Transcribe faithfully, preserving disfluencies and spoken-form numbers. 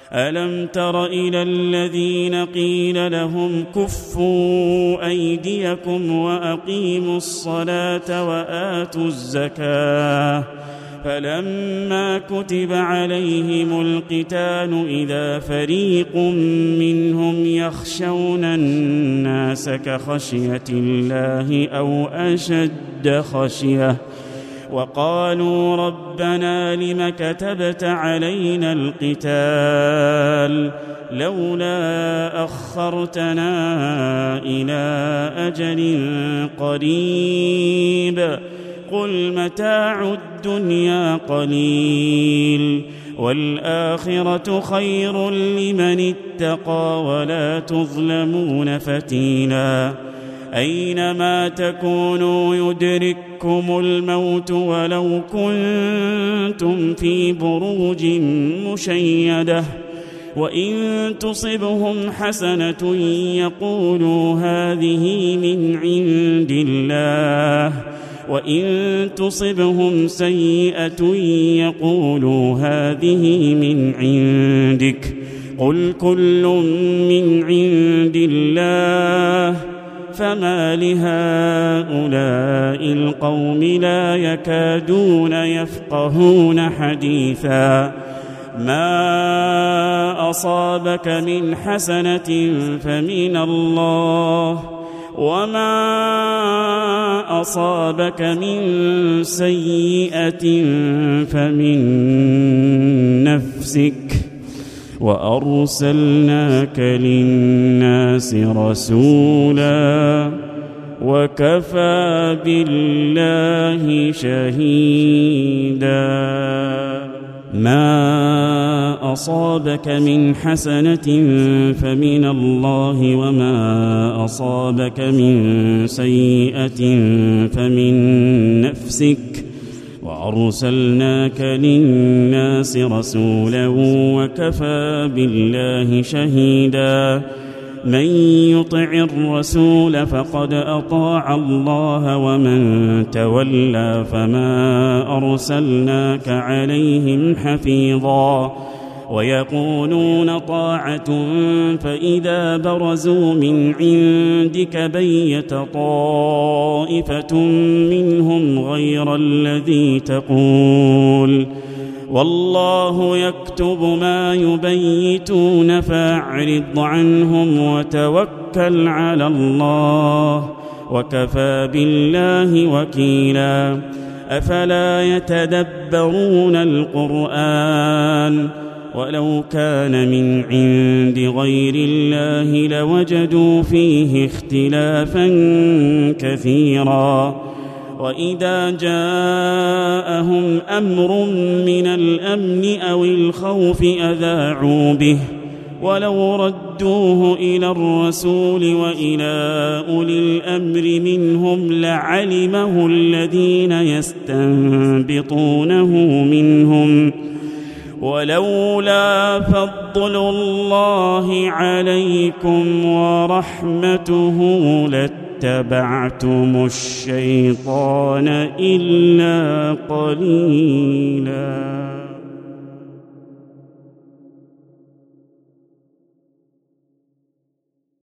ألم تر إلى الذين قيل لهم كفوا أيديكم وأقيموا الصلاة وآتوا الزكاة فلما كتب عليهم القتال إذا فريق منهم يخشون الناس كخشية الله أو أشد خشية وقالوا ربنا لم كتبت علينا القتال لولا أخرتنا إلى أجل قريب قل متاع الدنيا قليل والآخرة خير لمن اتقى ولا تظلمون فتيلا أينما تكونوا يدرككم الموت ولو كنتم في بروج مشيدة وإن تصبهم حسنة يقولوا هذه من عند الله وإن تصبهم سيئة يقولوا هذه من عندك قل كل من عند الله فما لهؤلاء القوم لا يكادون يفقهون حديثا ما أصابك من حسنة فمن الله وما أصابك من سيئة فمن نفسك وأرسلناك للناس رسولا وكفى بالله شهيدا ما أصابك من حسنة فمن الله وما أصابك من سيئة فمن نفسك وأرسلناك للناس رسولا وكفى بالله شهيدا من يطع الرسول فقد أطاع الله ومن تولى فما أرسلناك عليهم حفيظا ويقولون طاعة فإذا برزوا من عندك بيت طائفة منهم غير الذي تقول والله يكتب ما يبيتون فأعرض عنهم وتوكل على الله وكفى بالله وكيلا أفلا يتدبرون القرآن ولو كان من عند غير الله لوجدوا فيه اختلافا كثيرا وإذا جاءهم أمر من الأمن أو الخوف أذاعوا به ولو ردوه إلى الرسول وإلى أولي الأمر منهم لعلمه الذين يستنبطونه منهم ولولا فضل الله عليكم ورحمته لاتبعتم الشيطان إلا قليلاً.